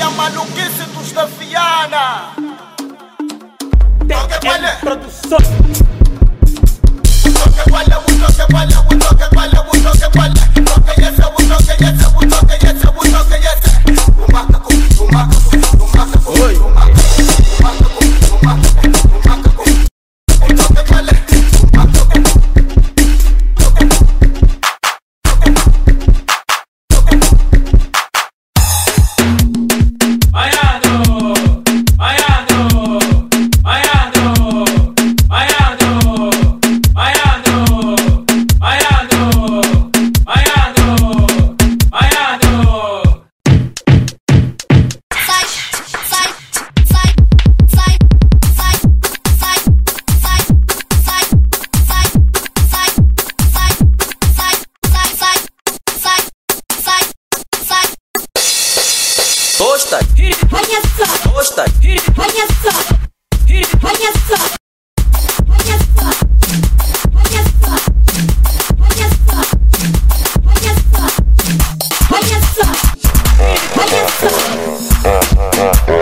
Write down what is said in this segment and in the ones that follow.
a maluquice dos da Viana. Toque vale. Produção. Toque vale, toque vale, toque vale, toque vale. Toque esse, toque esse, toque esse, toque esse. O macaco, o macaco, o macaco. Oi. O macaco, o macaco, o macaco. Toque vale, o macaco. Gosta, olha só, gosta, olha só, olha só, olha só, olha só, olha só, olha só, olha só, olha só.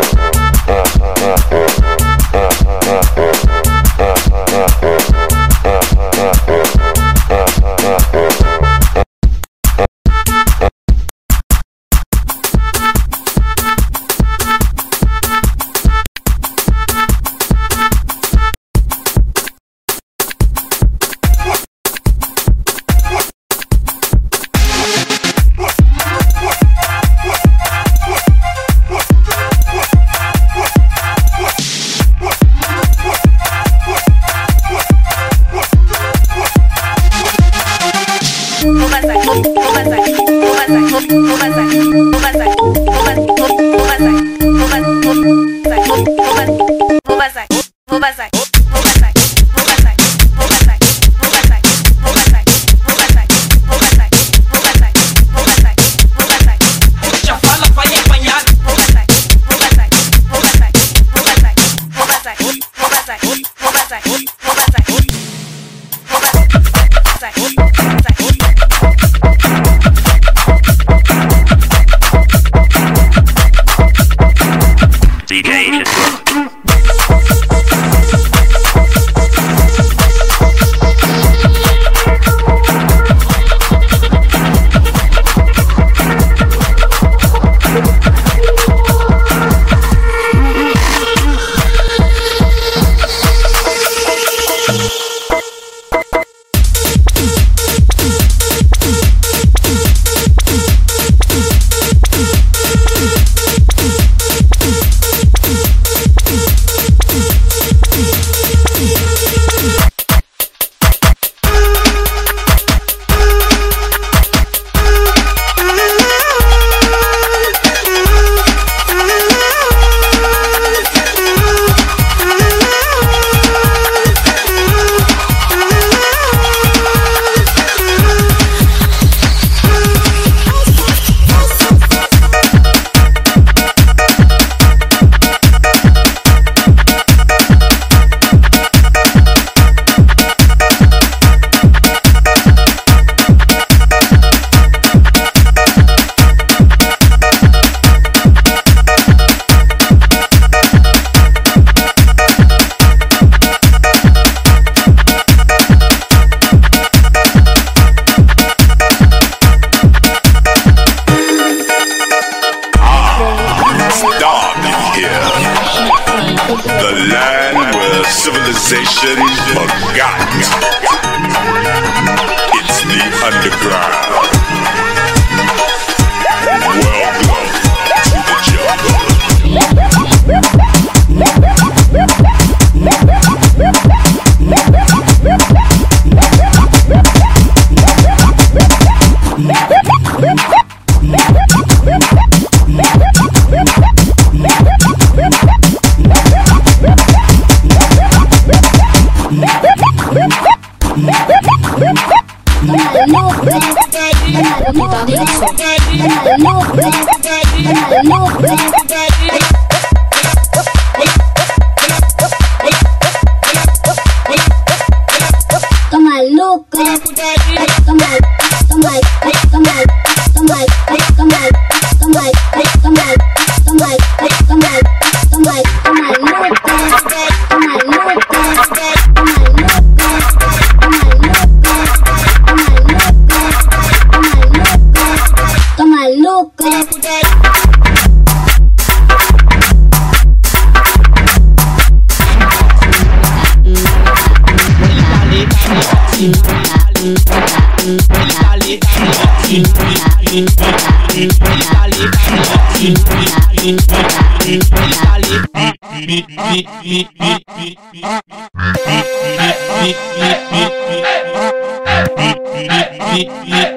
Civilization forgot. It's the underground. Welcome to the jungle. Toma Ele